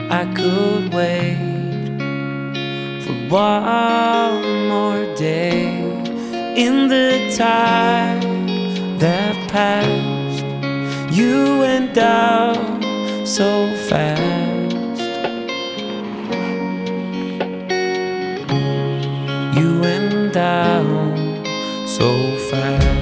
I could wait for one more day in the time that passed. You went down so fast. You went down so fast.